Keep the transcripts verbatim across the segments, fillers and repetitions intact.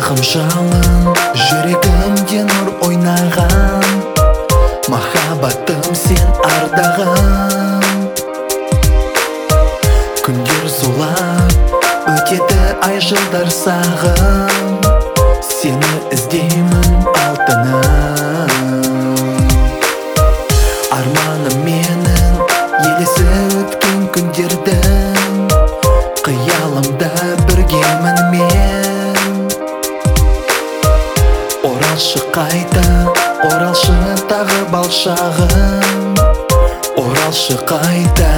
Ағым жалын, жүрегімде нұр ойнаған, махаббатым сен ардағым. Күндер зулап, өтеді ай жылдар сағым, сені іздеймін алтыным. Арманым менің елесі өткен күндердің, қиялымда біргемін мен. Оралшы қайта, оралшы тағы бал шағым, оралшы қайта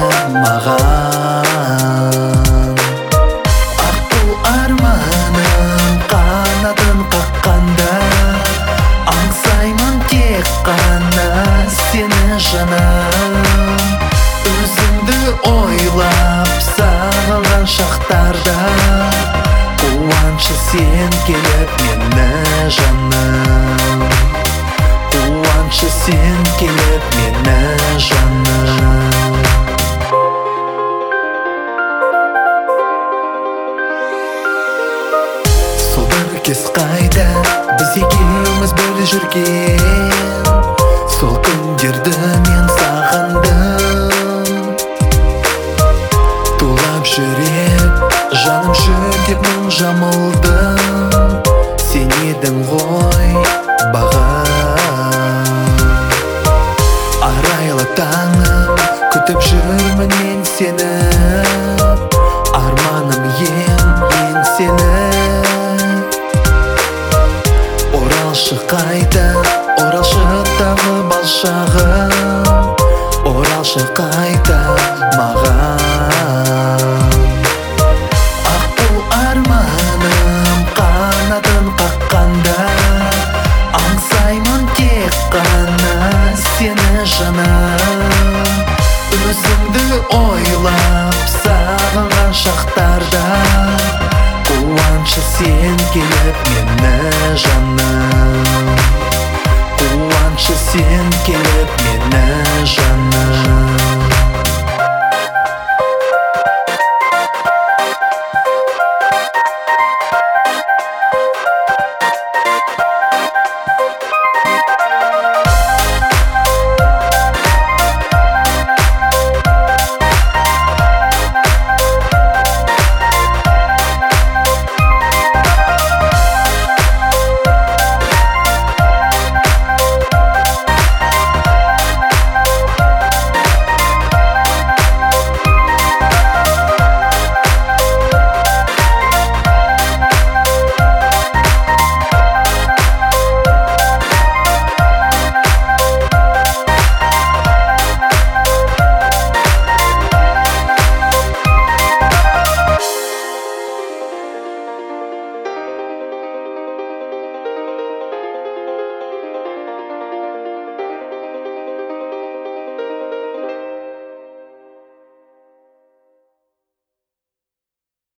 маған. Аққу арманым қанатын қаққанда, аңсаймын тек қана сені жаным. Өзіңді ойлап сағынған шақтарда, қуанышы сен келіп мені жаным. Қуанышы сен келіп мені жаным. Сол бір кез қайда біз екеуміз бір жүрген, сол күндерді мен сағындым. Тулап жүрек, жаным жүдеп мұң жамылдым. Сен едің ғой бағым. Арайлы таңым, күтіп жүрмін мен сені. Арманым ең, ең сені. Оралшы қайта, оралшы тағы бал шағым, оралшы қайта маған. Аққу арманым қанатын қаққанда, аңсаймын тек қана сені жаным. Өзіңді ойлап сағынған шақтарда, қуанышы сен келіп мені жаным. Қуанышы сен келіп мені жаным.